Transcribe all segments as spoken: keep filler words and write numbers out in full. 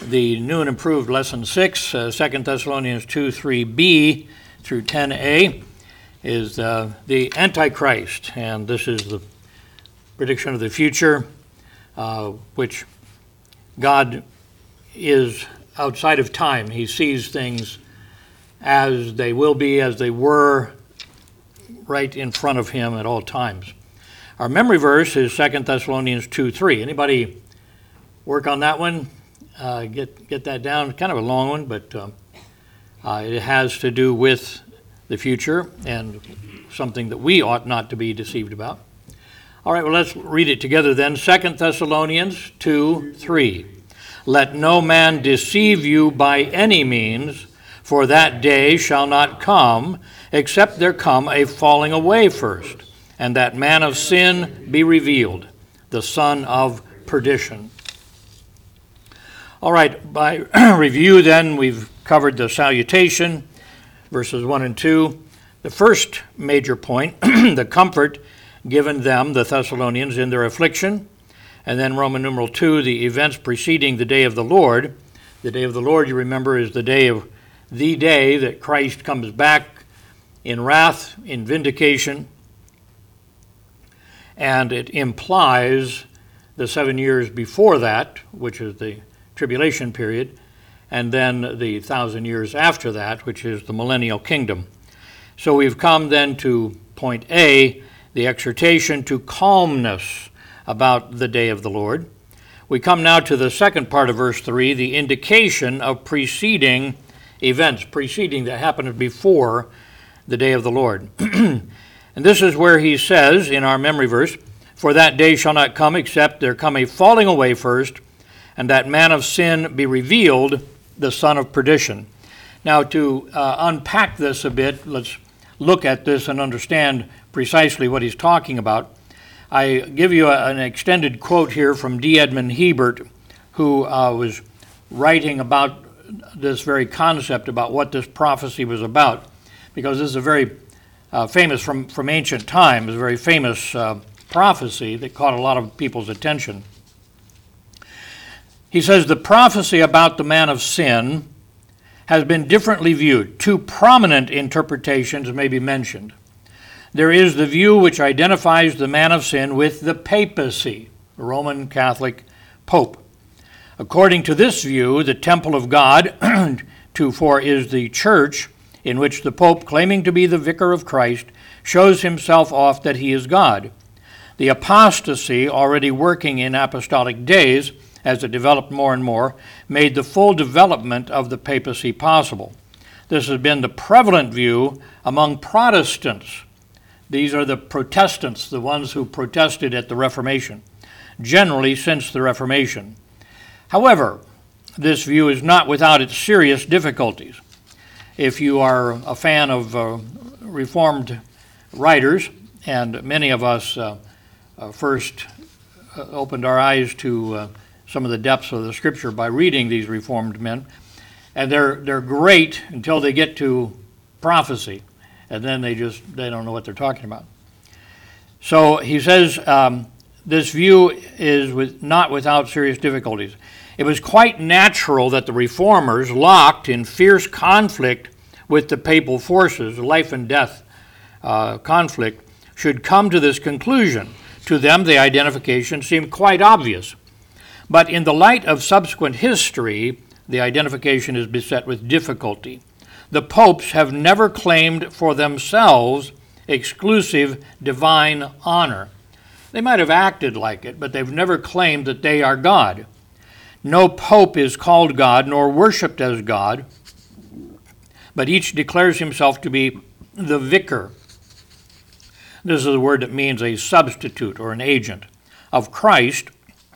the new and improved Lesson six, uh, Second Thessalonians two, three b through ten a, is uh, the Antichrist. And this is the prediction of the future, uh, which God is outside of time. He sees things as they will be, as they were, right in front of him at all times. Our memory verse is Second Thessalonians two, three. Anybody work on that one? Uh, get get that down. Kind of a long one, but um, uh, it has to do with the future and something that we ought not to be deceived about. All right, well, let's read it together then. Second Thessalonians two, three. Let no man deceive you by any means, for that day shall not come, except there come a falling away first, and that man of sin be revealed, the son of perdition. All right, by review then, we've covered the salutation, verses one and two. The first major point, the comfort given them, the Thessalonians, in their affliction. And then Roman numeral two, the events preceding the day of the Lord. The day of the Lord, you remember, is the day of the day that Christ comes back in wrath, in vindication. And it implies the seven years before that, which is the tribulation period, and then the thousand years after that, which is the millennial kingdom. So we've come then to point A, the exhortation to calmness about the day of the Lord. We come now to the second part of verse three, the indication of preceding events, preceding that happened before the day of the Lord. And this is where he says in our memory verse, for that day shall not come except there come a falling away first, and that man of sin be revealed, the son of perdition. Now to uh, unpack this a bit, let's look at this and understand precisely what he's talking about. I give you a, an extended quote here from D. Edmond Hebert, who uh, was writing about this very concept, about what this prophecy was about, because this is a very uh, famous, from, from ancient times, a very famous uh, prophecy that caught a lot of people's attention. He says, the prophecy about the man of sin has been differently viewed. Two prominent interpretations may be mentioned. There is the view which identifies the man of sin with the papacy, the Roman Catholic Pope. According to this view, the temple of God, two four, is the church in which the Pope, claiming to be the vicar of Christ, shows himself off that he is God. The apostasy, already working in apostolic days, as it developed more and more, made the full development of the papacy possible. This has been the prevalent view among Protestants. These are the Protestants, the ones who protested at the Reformation, generally since the Reformation. However, this view is not without its serious difficulties. If you are a fan of uh, Reformed writers, and many of us uh, uh, first uh, opened our eyes to uh, some of the depths of the Scripture by reading these Reformed men, and they're they're great until they get to prophecy, and then they just they don't know what they're talking about. So he says um, this view is with, not without serious difficulties. It was quite natural that the Reformers, locked in fierce conflict with the papal forces, life and death uh, conflict, should come to this conclusion. To them, the identification seemed quite obvious. But in the light of subsequent history, the identification is beset with difficulty. The popes have never claimed for themselves exclusive divine honor. They might have acted like it, but they've never claimed that they are God. No pope is called God nor worshipped as God, but each declares himself to be the vicar. This is a word that means a substitute or an agent of Christ,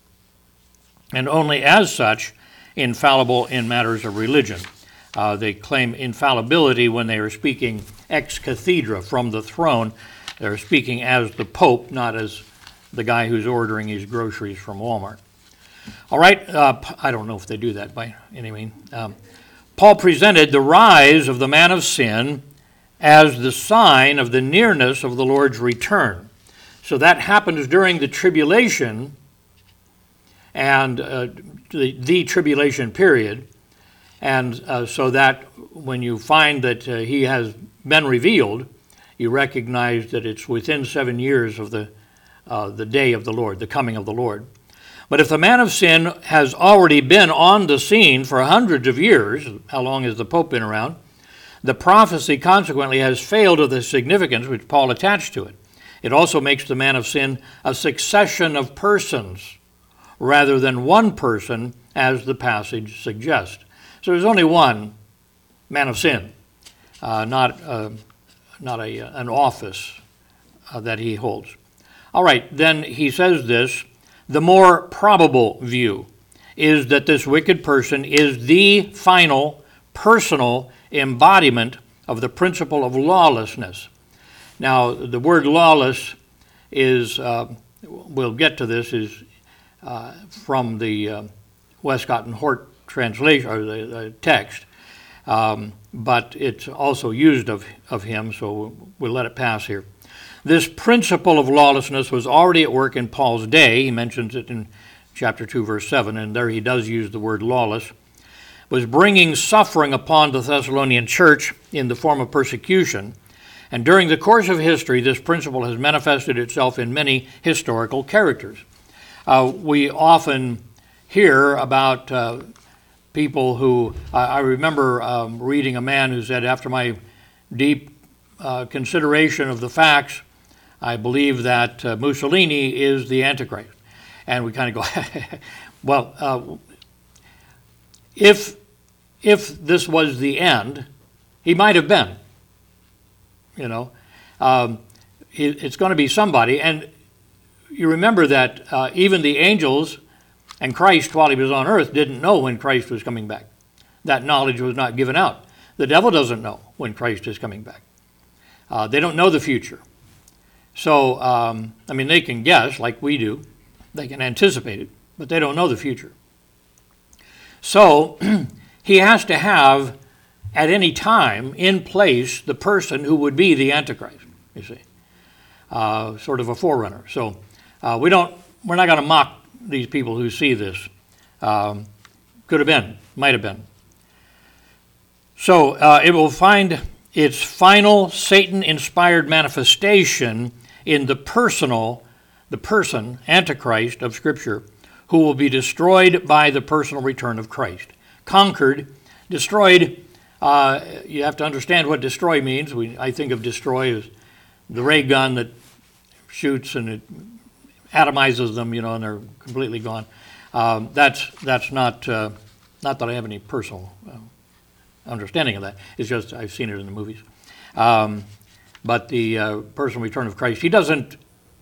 and only as such infallible in matters of religion. Uh, they claim infallibility when they are speaking ex cathedra, from the throne. They're speaking as the Pope, not as the guy who's ordering his groceries from Walmart. All right, uh, I don't know if they do that by any means. Um, Paul presented the rise of the man of sin as the sign of the nearness of the Lord's return. So that happens during the tribulation, and uh, the, the tribulation period. And uh, so that when you find that uh, he has been revealed, you recognize that it's within seven years of the, uh, the day of the Lord, the coming of the Lord. But if the man of sin has already been on the scene for hundreds of years, how long has the Pope been around? The prophecy consequently has failed of the significance which Paul attached to it. It also makes the man of sin a succession of persons rather than one person, as the passage suggests. So there's only one man of sin, uh, not, uh, not a, an office uh, that he holds. All right, then he says this. The more probable view is that this wicked person is the final personal embodiment of the principle of lawlessness. Now, the word lawless is, uh, we'll get to this, is uh, from the uh, Westcott and Hort translation, or the, the text, um, but it's also used of, of him, so we'll let it pass here. This principle of lawlessness was already at work in Paul's day. He mentions it in chapter two, verse seven, and there he does use the word lawless. Was bringing suffering upon the Thessalonian church in the form of persecution. And during the course of history, this principle has manifested itself in many historical characters. Uh, we often hear about uh, people who, uh, I remember um, reading a man who said, after my deep uh, consideration of the facts, I believe that uh, Mussolini is the Antichrist. And we kind of go, well, uh, if, if this was the end, he might have been, you know. Um, it, it's going to be somebody. And you remember that uh, even the angels and Christ, while he was on earth, didn't know when Christ was coming back. That knowledge was not given out. The devil doesn't know when Christ is coming back. Uh, they don't know the future. So, um, I mean, they can guess like we do. They can anticipate it, but they don't know the future. So, he has to have, at any time, in place the person who would be the Antichrist, you see, uh, sort of a forerunner. So, uh, we don't, we're not going to mock these people who see this. Um, could have been, might have been. So, uh, it will find its final Satan-inspired manifestation in the personal, the person, Antichrist of Scripture, who will be destroyed by the personal return of Christ. Conquered, destroyed, uh, you have to understand what destroy means. We, I think of destroy as the ray gun that shoots and it atomizes them, you know, and they're completely gone. Um, that's that's not, uh, not that I have any personal uh, understanding of that. It's just I've seen it in the movies. Um, but the uh, personal return of Christ, he doesn't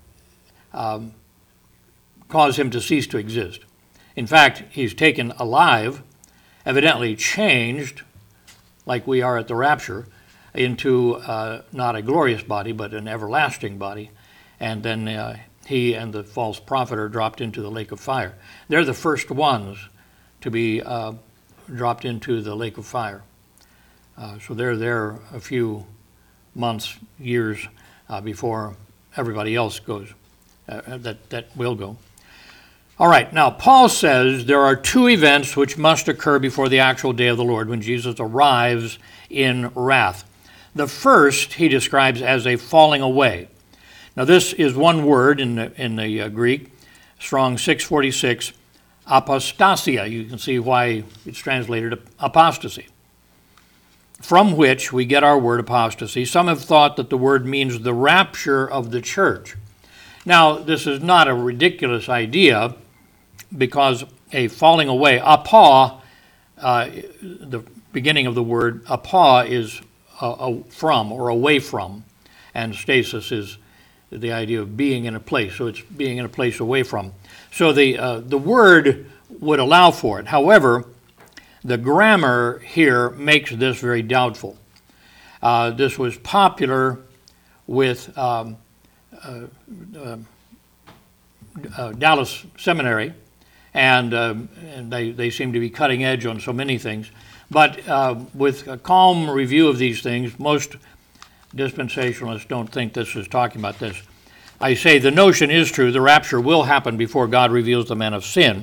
um, cause him to cease to exist. In fact, he's taken alive, evidently changed, like we are at the rapture, into uh, not a glorious body, but an everlasting body. And then uh, he and the false prophet are dropped into the lake of fire. They're the first ones to be uh, dropped into the lake of fire. Uh, so they're there a few months, years uh, before everybody else goes, uh, that, that will go. All right, now Paul says there are two events which must occur before the actual day of the Lord when Jesus arrives in wrath. The first he describes as a falling away. Now this is one word in the, in the uh, Greek, Strong six forty-six, apostasia. You can see why it's translated apostasy, from which we get our word apostasy. Some have thought that the word means the rapture of the church. Now, this is not a ridiculous idea, because a falling away, apa, uh, the beginning of the word apa is uh, uh, from or away from, and stasis is the idea of being in a place, so it's being in a place away from. So the uh, the word would allow for it. However, the grammar here makes this very doubtful. Uh, this was popular with um, uh, uh, uh, Dallas Seminary, and, uh, and they, they seem to be cutting edge on so many things. But uh, with a calm review of these things, most dispensationalists don't think this is talking about this. I say the notion is true. The rapture will happen before God reveals the man of sin.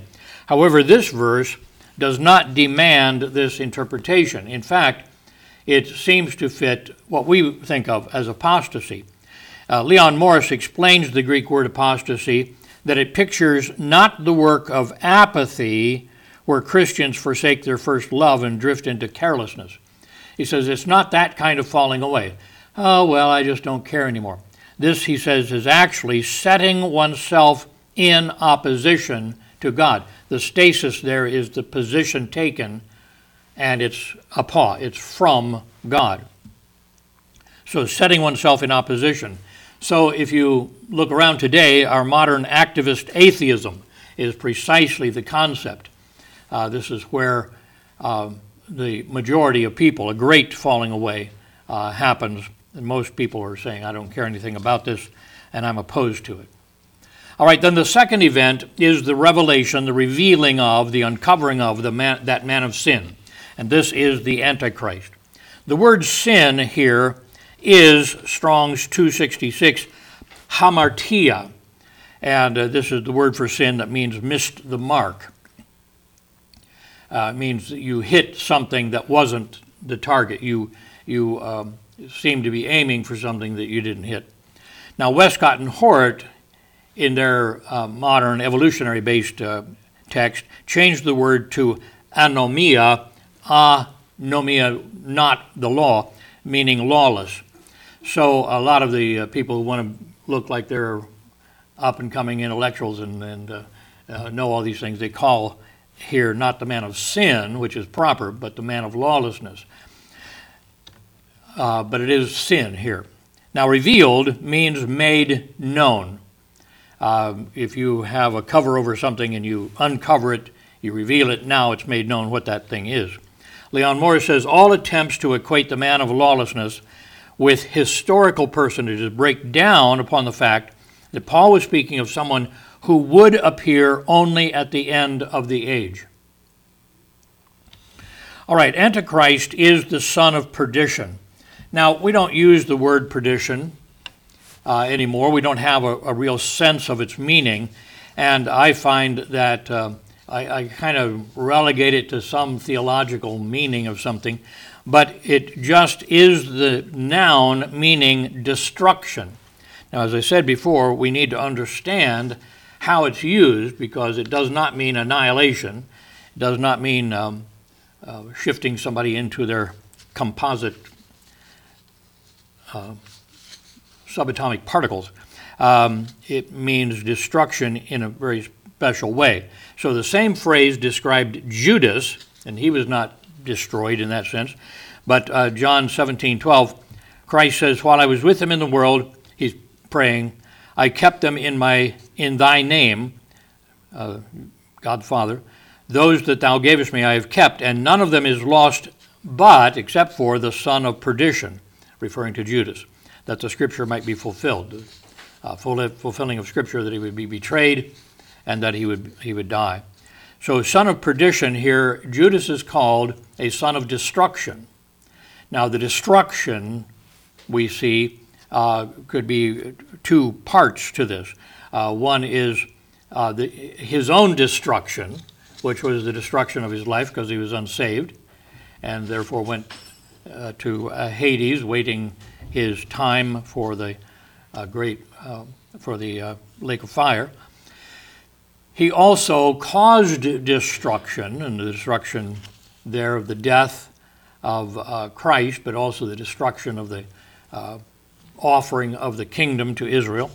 However, this verse does not demand this interpretation. In fact, it seems to fit what we think of as apostasy. Uh, Leon Morris explains the Greek word apostasy that it pictures not the work of apathy where Christians forsake their first love and drift into carelessness. He says it's not that kind of falling away. Oh, well, I just don't care anymore. This, he says, is actually setting oneself in opposition to God. The stasis there is the position taken, and it's apo, it's from God. So setting oneself in opposition. So if you look around today, our modern activist atheism is precisely the concept. Uh, this is where uh, the majority of people, a great falling away, uh, happens. And most people are saying, I don't care anything about this, and I'm opposed to it. All right, then the second event is the revelation, the revealing of, the uncovering of the man, that man of sin. And this is the Antichrist. The word sin here is Strong's two sixty-six, hamartia. And uh, this is the word for sin that means missed the mark. Uh, it means that you hit something that wasn't the target. You, you um, seem to be aiming for something that you didn't hit. Now, Westcott and Hort, in their uh, modern evolutionary-based uh, text, changed the word to anomia, anomia, not the law, meaning lawless. So a lot of the uh, people who want to look like they're up-and-coming intellectuals and, and uh, uh, know all these things, they call here not the man of sin, which is proper, but the man of lawlessness. Uh, but it is sin here. Now, revealed means made known. Uh, if you have a cover over something and you uncover it, you reveal it, now it's made known what that thing is. Leon Morris says, all attempts to equate the man of lawlessness with historical personages break down upon the fact that Paul was speaking of someone who would appear only at the end of the age. All right, Antichrist is the son of perdition. Now, we don't use the word perdition uh, anymore. We don't have a, a real sense of its meaning, and I find that uh, I, I kind of relegate it to some theological meaning of something, but it just is the noun meaning destruction. Now, as I said before, we need to understand how it's used, because it does not mean annihilation. It does not mean um, uh, shifting somebody into their composite uh, subatomic particles. Um, it means destruction in a very special way. So the same phrase described Judas, and he was not destroyed in that sense, but uh, John seventeen twelve, Christ says, while I was with them in the world, he's praying, I kept them in my in thy name, uh, God Father, those that thou gavest me I have kept, and none of them is lost but, except for the son of perdition, referring to Judas, that the scripture might be fulfilled, uh, fulfilling of scripture that he would be betrayed and that he would he would die. So son of perdition here, Judas is called a son of destruction. Now the destruction we see uh, could be two parts to this. Uh, one is uh, the, his own destruction, which was the destruction of his life because he was unsaved and therefore went uh, to uh, Hades, waiting his time for the uh, great uh, for the uh, lake of fire. He also caused destruction, and the destruction there of the death of uh, Christ, but also the destruction of the uh, offering of the kingdom to Israel.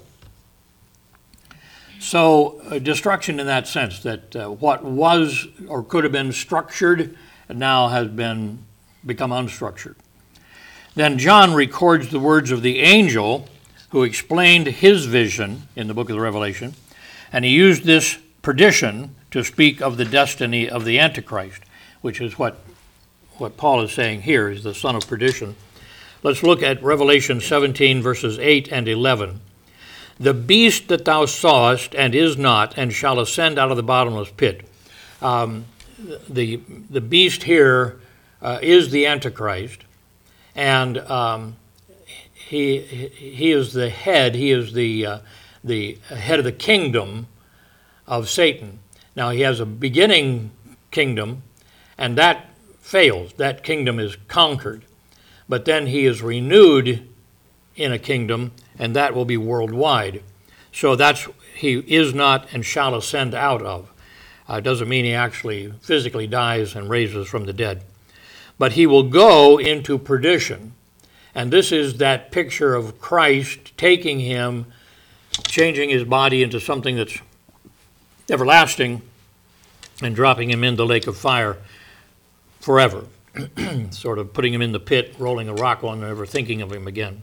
So uh, destruction in that sense, that uh, what was or could have been structured now has been become unstructured. Then John records the words of the angel who explained his vision in the book of the Revelation, and he used this perdition to speak of the destiny of the Antichrist, which is what, what Paul is saying here, is the son of perdition. Let's look at Revelation seventeen, verses eight and eleven. The beast that thou sawest, and is not, and shall ascend out of the bottomless pit. Um, the, the beast here uh, is the Antichrist, and um, he, he is the head, he is the, uh, the head of the kingdom of Satan. Now he has a beginning kingdom, and that fails. That kingdom is conquered. But then he is renewed in a kingdom, and that will be worldwide. So that's, he is not and shall ascend out of. Uh, doesn't mean he actually physically dies and raises from the dead. But he will go into perdition. And this is that picture of Christ taking him, changing his body into something that's everlasting, and dropping him in the lake of fire forever. Sort of putting him in the pit, rolling a rock on, never thinking of him again.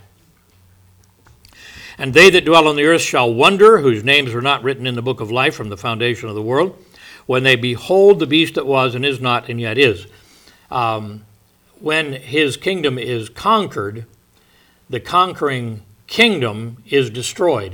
And they that dwell on the earth shall wonder, whose names are not written in the book of life from the foundation of the world, when they behold the beast that was and is not and yet is. Um, when his kingdom is conquered, the conquering kingdom is destroyed.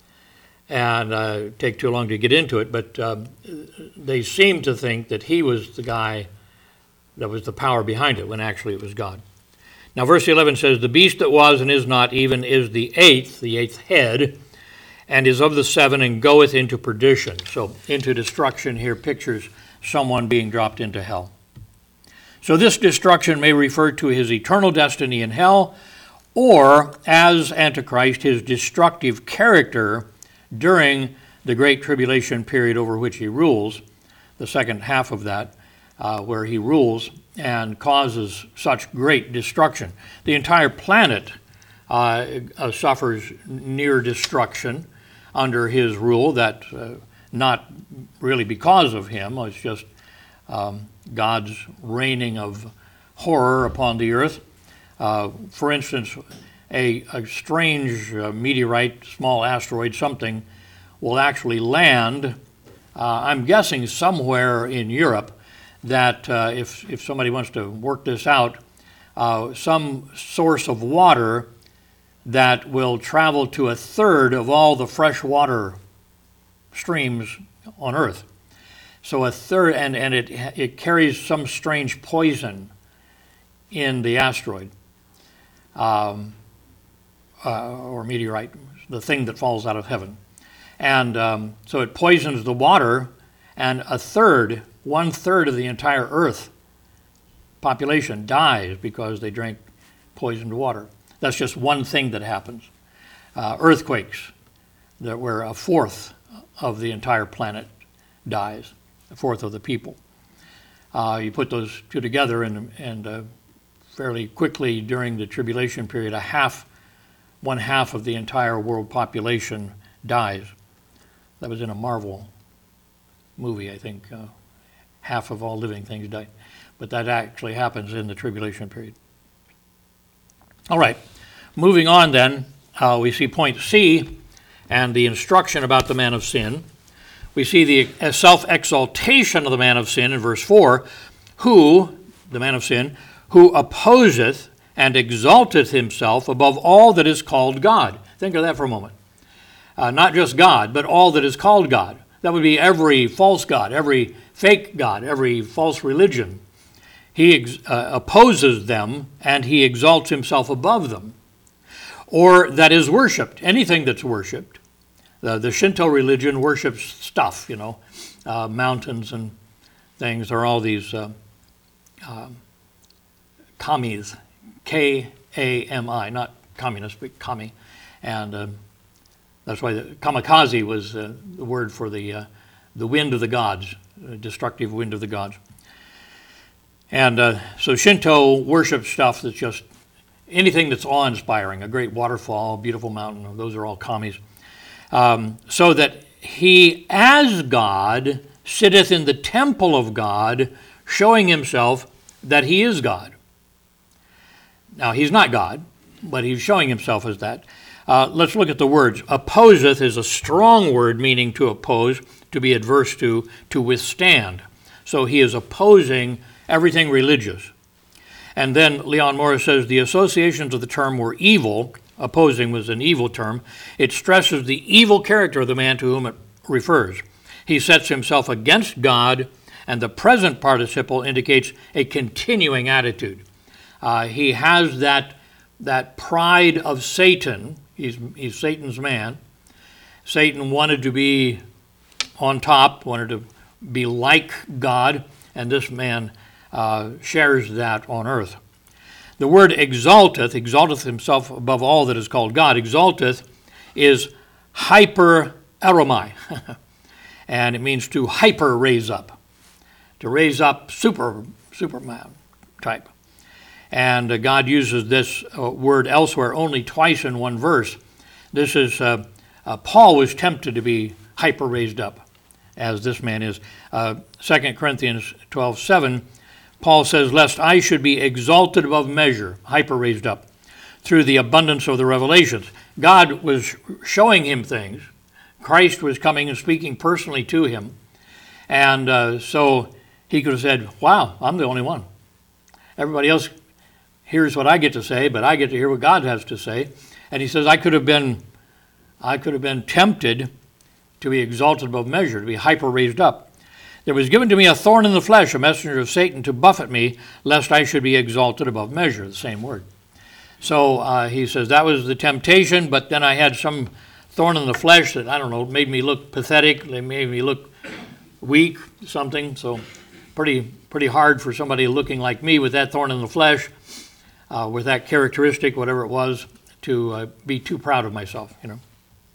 And uh, it'd take too long to get into it, but uh, they seem to think that he was the guy that was the power behind it, when actually it was God. Now verse eleven says, the beast that was and is not even is the eighth, the eighth head, and is of the seven, and goeth into perdition. So into destruction here pictures someone being dropped into hell. So this destruction may refer to his eternal destiny in hell, or as Antichrist, his destructive character during the Great Tribulation period over which he rules, the second half of that, uh, where he rules and causes such great destruction. The entire planet uh, uh, suffers near destruction under his rule, that uh, not really because of him, it's just um, God's reigning of horror upon the earth. Uh, for instance, a, a strange uh, meteorite, small asteroid, something, will actually land, uh, I'm guessing somewhere in Europe, that uh, if, if somebody wants to work this out, uh, some source of water that will travel to a third of all the freshwater streams on Earth. So a third, and, and it, it carries some strange poison in the asteroid, um, uh, or meteorite, the thing that falls out of heaven. And um, so it poisons the water, and a third, one third of the entire Earth population dies because they drank poisoned water. That's just one thing that happens. Uh, earthquakes, that where a fourth of the entire planet dies, a fourth of the people. Uh, you put those two together, and, and uh, fairly quickly during the tribulation period, a half, one half of the entire world population dies. That was in a Marvel movie, I think. Uh, half of all living things die. But that actually happens in the tribulation period. All right, moving on then, uh, we see point C and the instruction about the man of sin. We see the self-exaltation of the man of sin in verse four, who, the man of sin, who opposeth and exalteth himself above all that is called God. Think of that for a moment. Uh, not just God, but all that is called God. That would be every false god, every fake god, every false religion. He ex- uh, opposes them, and he exalts himself above them. Or that is worshipped, anything that's worshipped. The, the Shinto religion worships stuff, you know, uh, mountains and things. There are all these uh, uh, kamis, K A M I, not communist, but kami. And uh, that's why the kamikaze was uh, the word for the, uh, the wind of the gods, the destructive wind of the gods. And uh, so Shinto worships stuff that's just anything that's awe-inspiring, a great waterfall, beautiful mountain, those are all kamis. Um, so that he, as God, sitteth in the temple of God, showing himself that he is God. Now, he's not God, but he's showing himself as that. Uh, let's look at the words. Opposeth is a strong word, meaning to oppose, to be adverse to, to withstand. So he is opposing everything religious. And then Leon Morris says the associations of the term were evil. Opposing was an evil term. It stresses the evil character of the man to whom it refers. He sets himself against God, and the present participle indicates a continuing attitude. Uh, he has that, that pride of Satan. He's, he's Satan's man. Satan wanted to be on top, wanted to be like God, and this man uh, shares that on earth. The word exalteth, exalteth himself above all that is called God, exalteth is hyper-eromai, and it means to hyper-raise up, to raise up super, superman type. And uh, God uses this uh, word elsewhere only twice in one verse. This is, uh, uh, Paul was tempted to be hyper-raised up, as this man is. Uh, Second Corinthians twelve seven, Paul says, lest I should be exalted above measure, hyper-raised up, through the abundance of the revelations. God was showing him things. Christ was coming and speaking personally to him. And uh, so he could have said, wow, I'm the only one. Everybody else hears what I get to say, but I get to hear what God has to say. And he says, I could have been, I could have been tempted to be exalted above measure, to be hyper-raised up. There was given to me a thorn in the flesh, a messenger of Satan, to buffet me, lest I should be exalted above measure, the same word. So uh, he says, that was the temptation, but then I had some thorn in the flesh that, I don't know, made me look pathetic, it made me look weak, something. So pretty pretty hard for somebody looking like me with that thorn in the flesh, uh, with that characteristic, whatever it was, to uh, be too proud of myself, you know.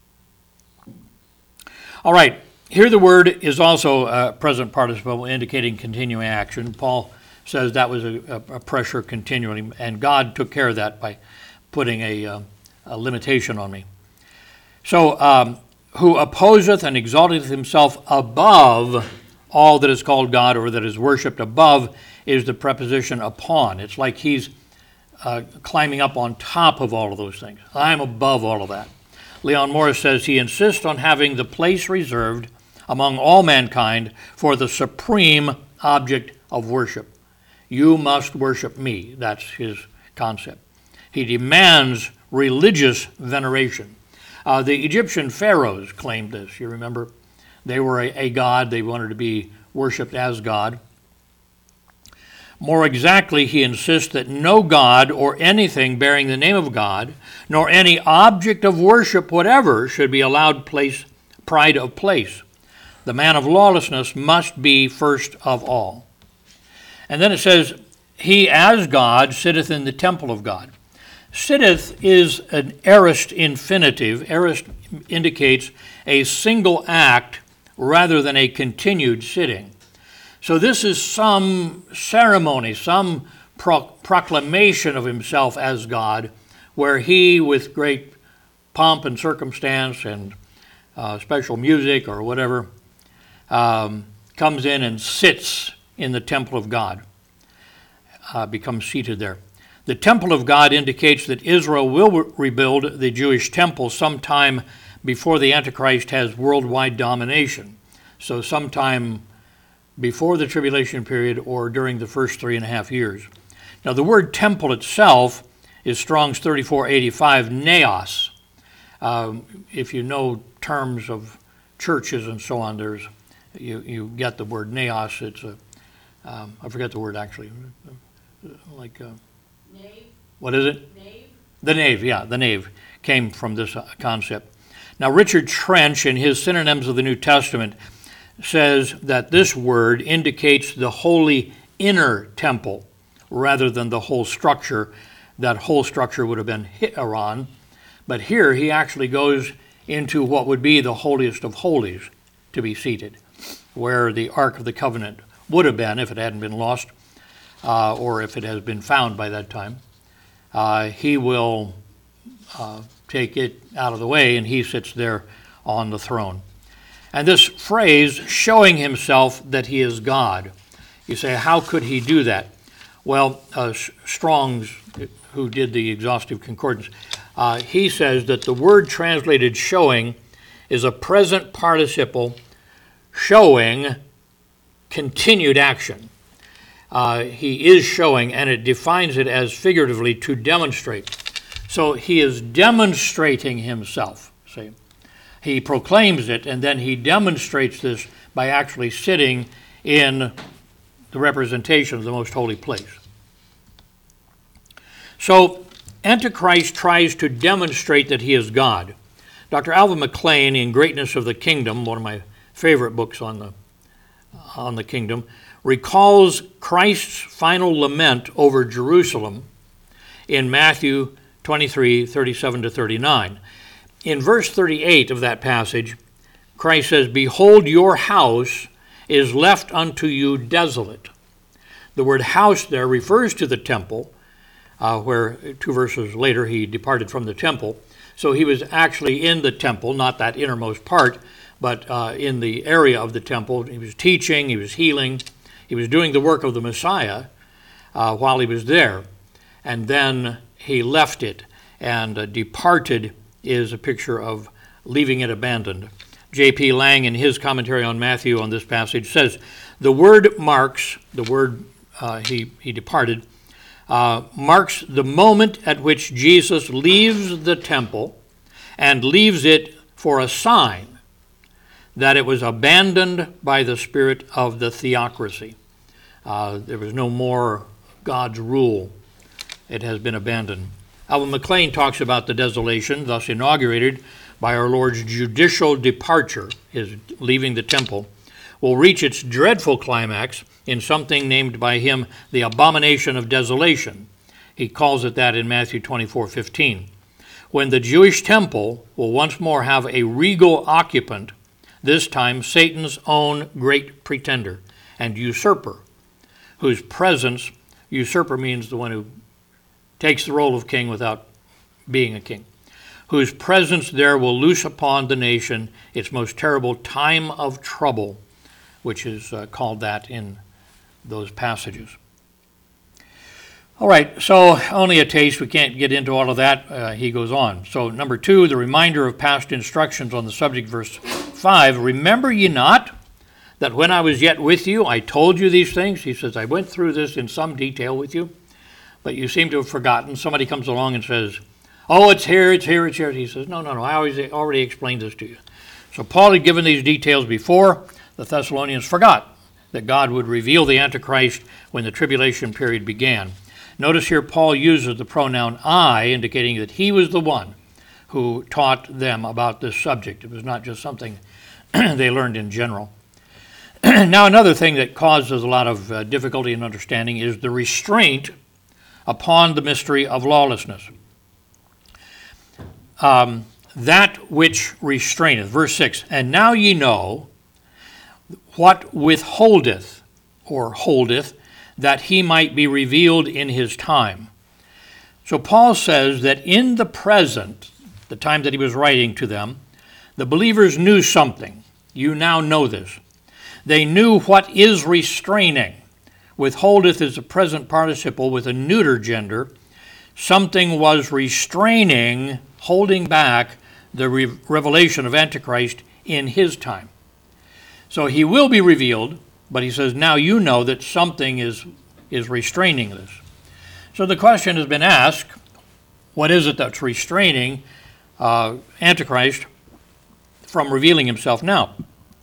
All right. Here the word is also a present participle indicating continuing action. Paul says that was a, a pressure continually, and God took care of that by putting a, uh, a limitation on me. So, um, who opposeth and exalteth himself above all that is called God or that is worshipped, above is the preposition upon. It's like he's uh, climbing up on top of all of those things. I'm above all of that. Leon Morris says he insists on having the place reserved among all mankind for the supreme object of worship. You must worship me. That's his concept. He demands religious veneration. Uh, the Egyptian pharaohs claimed this. You remember? They were a, a god. They wanted to be worshipped as God. More exactly, he insists that no god or anything bearing the name of God, nor any object of worship whatever, should be allowed place, pride of place. The man of lawlessness must be first of all. And then it says, he as God sitteth in the temple of God. Sitteth is an aorist infinitive. Aorist indicates a single act rather than a continued sitting. So this is some ceremony, some pro- proclamation of himself as God, where he, with great pomp and circumstance and uh, special music or whatever, Um, comes in and sits in the temple of God, uh, becomes seated there. The temple of God indicates that Israel will re- rebuild the Jewish temple sometime before the Antichrist has worldwide domination. So sometime before the tribulation period or during the first three and a half years. Now the word temple itself is Strong's thirty-four eighty-five, naos. Um, if you know terms of churches and so on, there's You you get the word naos. It's a, um, I forget the word actually. Like, uh, nave. What is it? Nave. The nave, yeah, the nave came from this uh, concept. Now, Richard Trench, in his Synonyms of the New Testament, says that this word indicates the holy inner temple rather than the whole structure. That whole structure would have been Hiron, but here he actually goes into what would be the holiest of holies to be seated, where the Ark of the Covenant would have been if it hadn't been lost, uh, or if it has been found by that time. Uh, he will uh, take it out of the way, and he sits there on the throne. And this phrase, showing himself that he is God. You say, how could he do that? Well, uh, Strong's, who did the exhaustive concordance, uh, he says that the word translated showing is a present participle showing continued action. Uh, he is showing, and it defines it as figuratively to demonstrate. So he is demonstrating himself. See, he proclaims it, and then he demonstrates this by actually sitting in the representation of the most holy place. So Antichrist tries to demonstrate that he is God. Doctor Alvin McLean, in Greatness of the Kingdom, one of my favorite books on the on the kingdom, recalls Christ's final lament over Jerusalem in Matthew twenty-three, thirty-seven to thirty-nine. In verse thirty-eight of that passage, Christ says, "Behold, your house is left unto you desolate." The word house there refers to the temple, uh, where two verses later he departed from the temple. So he was actually in the temple, not that innermost part, but uh, in the area of the temple. He was teaching, he was healing, he was doing the work of the Messiah uh, while he was there. And then he left it, and uh, departed is a picture of leaving it abandoned. J P Lang, in his commentary on Matthew on this passage, says, the word marks, the word uh, he, he departed, uh, marks the moment at which Jesus leaves the temple and leaves it for a sign that it was abandoned by the spirit of the theocracy. Uh, there was no more God's rule. It has been abandoned. Alvin McLean talks about the desolation, thus inaugurated by our Lord's judicial departure, his leaving the temple, will reach its dreadful climax in something named by him the abomination of desolation. He calls it that in Matthew twenty-four fifteen. When the Jewish temple will once more have a regal occupant, this time Satan's own great pretender and usurper, whose presence, usurper means the one who takes the role of king without being a king, whose presence there will loose upon the nation its most terrible time of trouble, which is uh, called that in those passages. All right, so only a taste. We can't get into all of that. Uh, he goes on. So number two, the reminder of past instructions on the subject, verse five. Remember ye not that when I was yet with you, I told you these things? He says, I went through this in some detail with you, but you seem to have forgotten. Somebody comes along and says, oh, it's here, it's here, it's here. He says, no, no, no, I always already explained this to you. So Paul had given these details before. The Thessalonians forgot that God would reveal the Antichrist when the tribulation period began. Notice here Paul uses the pronoun I, indicating that he was the one who taught them about this subject. It was not just something they learned in general. Now, another thing that causes a lot of uh, difficulty in understanding is the restraint upon the mystery of lawlessness. Um, that which restraineth. Verse six, and now ye know what withholdeth, or holdeth, that he might be revealed in his time. So Paul says that in the present, the time that he was writing to them, the believers knew something. You now know this. They knew what is restraining. Withholdeth is a present participle with a neuter gender. Something was restraining, holding back the re- revelation of Antichrist in his time. So he will be revealed, but he says, now you know that something is, is restraining this. So the question has been asked, what is it that's restraining uh, Antichrist from revealing himself now?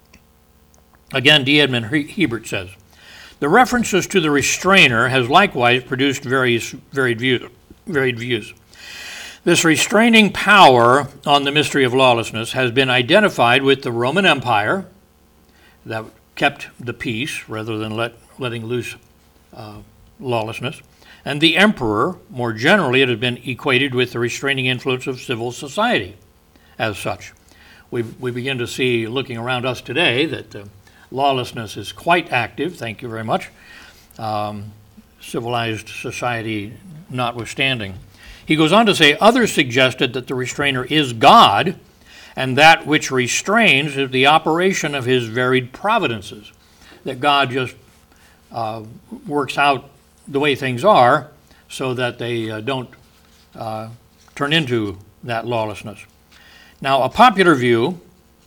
Again, D. Edmund Hebert says, the references to the restrainer has likewise produced various varied views. Varied views. This restraining power on the mystery of lawlessness has been identified with the Roman Empire that kept the peace rather than let, letting loose uh, lawlessness, and the emperor. More generally, it has been equated with the restraining influence of civil society as such. We, we begin to see, looking around us today, that uh, lawlessness is quite active, thank you very much, um, civilized society notwithstanding. He goes on to say, others suggested that the restrainer is God, and that which restrains is the operation of his varied providences, that God just uh, works out the way things are so that they uh, don't uh, turn into that lawlessness. Now, a popular view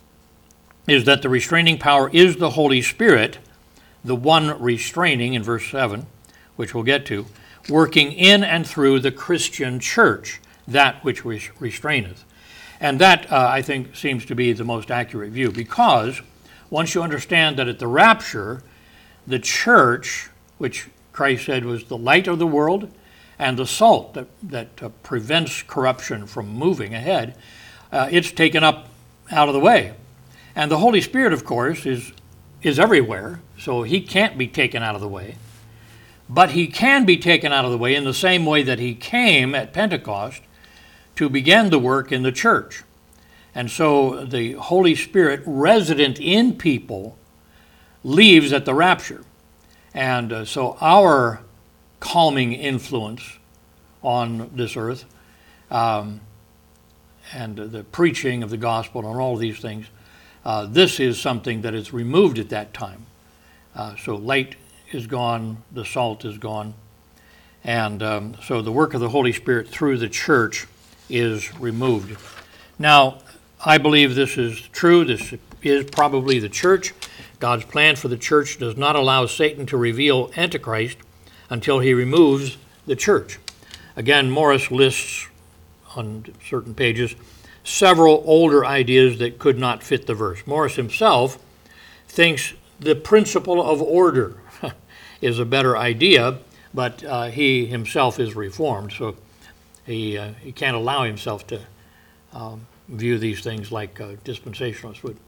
is that the restraining power is the Holy Spirit, the one restraining in verse seven, which we'll get to, working in and through the Christian church, that which restraineth. And that, uh, I think, seems to be the most accurate view, because once you understand that at the rapture, the church, which Christ said was the light of the world and the salt that, that uh, prevents corruption from moving ahead, uh, it's taken up out of the way. And the Holy Spirit, of course, is is everywhere, so he can't be taken out of the way. But he can be taken out of the way in the same way that he came at Pentecost to begin the work in the church. And so the Holy Spirit resident in people leaves at the rapture. And uh, so our calming influence on this earth um, and uh, the preaching of the gospel and all these things, uh, this is something that is removed at that time. Uh, so light is gone, the salt is gone, and um, so the work of the Holy Spirit through the church is removed. Now, I believe this is true. This is probably the church. God's plan for the church does not allow Satan to reveal Antichrist until he removes the church. Again, Morris lists on certain pages several older ideas that could not fit the verse. Morris himself thinks the principle of order is a better idea, but uh, he himself is Reformed, so he, uh, he can't allow himself to um, view these things like uh, dispensationalists would.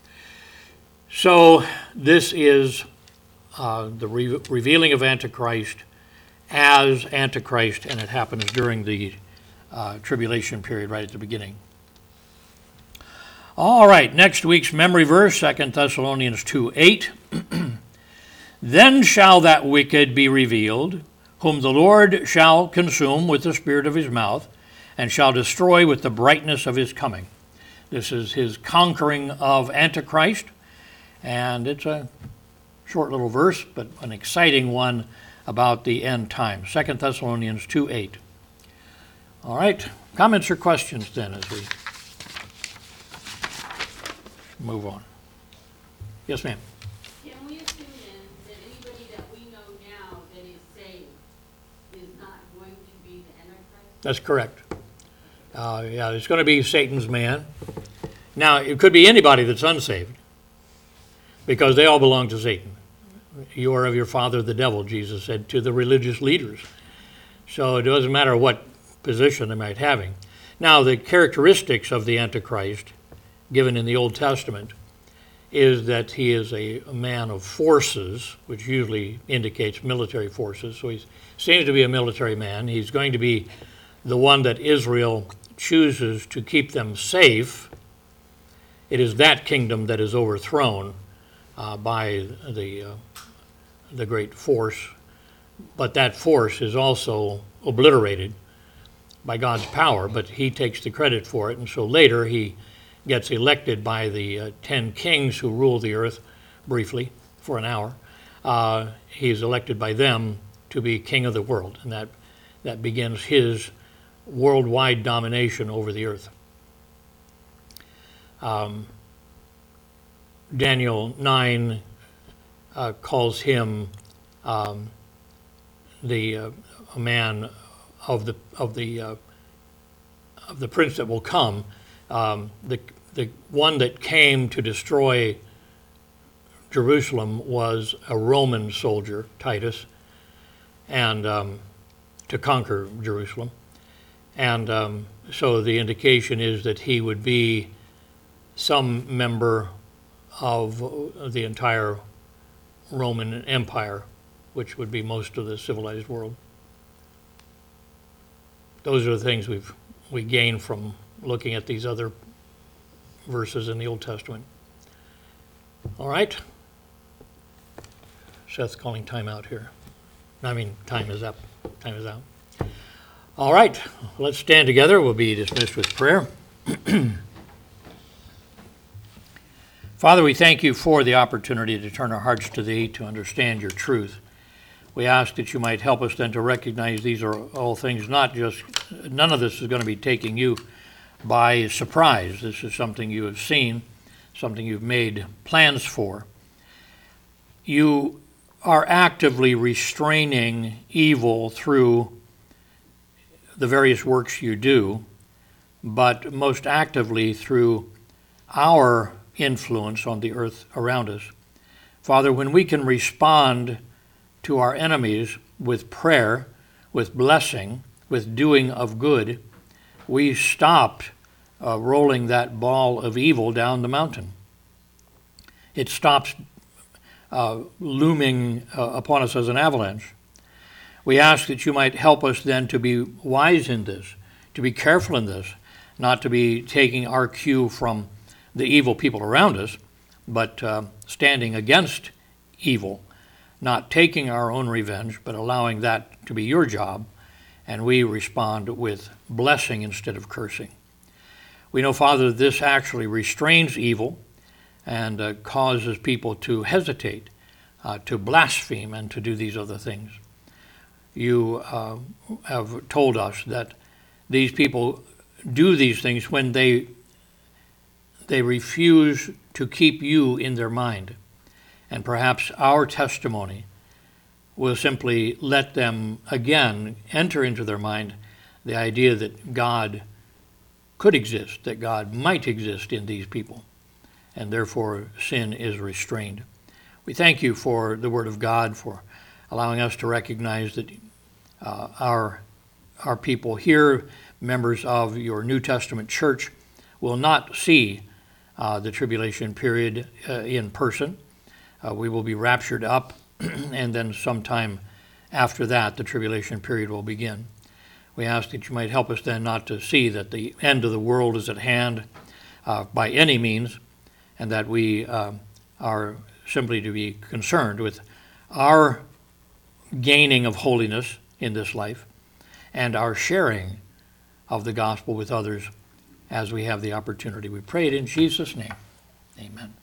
So this is uh, the re- revealing of Antichrist as Antichrist, and it happens during the uh, tribulation period right at the beginning. All right, next week's memory verse, Second Thessalonians two eight. Then shall that wicked be revealed, whom the Lord shall consume with the spirit of his mouth, and shall destroy with the brightness of his coming. This is his conquering of Antichrist, and it's a short little verse, but an exciting one about the end time. Second Thessalonians two eight. All right, comments or questions then as we move on. Yes, ma'am. Can we assume then that anybody that we know now that is saved is not going to be the Antichrist? That's correct. Uh, yeah, it's going to be Satan's man. Now, it could be anybody that's unsaved, because they all belong to Satan. You are of your father the devil, Jesus said to the religious leaders. So it doesn't matter what position they might having. Now, the characteristics of the Antichrist given in the Old Testament is that he is a, a man of forces, which usually indicates military forces. So he seems to be a military man. He's going to be the one that Israel chooses to keep them safe. It is that kingdom that is overthrown uh, by the uh, the great force, but that force is also obliterated by God's power, but he takes the credit for it, and so later he gets elected by the uh, ten kings who rule the earth briefly for an hour. Uh, he's elected by them to be king of the world, and that, that begins his worldwide domination over the earth. Um, Daniel nine uh, calls him um, the uh, a man of the of the uh, of the prince that will come, um, the the one that came to destroy Jerusalem was a Roman soldier, Titus, and um, to conquer Jerusalem, and um, so the indication is that he would be some member of the entire Roman Empire, which would be most of the civilized world. Those are the things we've we gain from looking at these other verses in the Old Testament. All right. Seth's calling time out here. I mean, time is up. Time is out. All right. Let's stand together. We'll be dismissed with prayer. Father, we thank you for the opportunity to turn our hearts to thee, to understand your truth. We ask that you might help us then to recognize these are all things, not just, none of this is going to be taking you by surprise. This is something you have seen, something you've made plans for. You are actively restraining evil through the various works you do, but most actively through our influence on the earth around us. Father, when we can respond to our enemies with prayer, with blessing, with doing of good, we stopped uh, rolling that ball of evil down the mountain. It stops uh, looming uh, upon us as an avalanche. We ask that you might help us then to be wise in this, to be careful in this, not to be taking our cue from the evil people around us, but uh, standing against evil, not taking our own revenge, but allowing that to be your job, and we respond with blessing instead of cursing. We know, Father, this actually restrains evil and uh, causes people to hesitate, uh, to blaspheme, and to do these other things. You uh, have told us that these people do these things when they they refuse to keep you in their mind. And perhaps our testimony will simply let them again enter into their mind the idea that God could exist, that God might exist in these people, and therefore sin is restrained. We thank you for the Word of God, for allowing us to recognize that uh, our, our people here, members of your New Testament church, will not see uh, the tribulation period uh, in person. Uh, we will be raptured up, and then sometime after that, the tribulation period will begin. We ask that you might help us then not to see that the end of the world is at hand uh, by any means, and that we uh, are simply to be concerned with our gaining of holiness in this life and our sharing of the gospel with others as we have the opportunity. We pray it in Jesus' name. Amen.